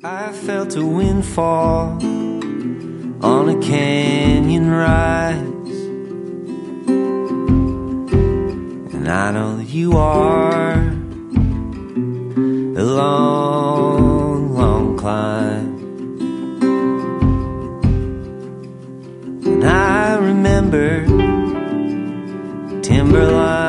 I felt a windfall on a canyon rise, and I know that you are a long, long climb. And I remember timberline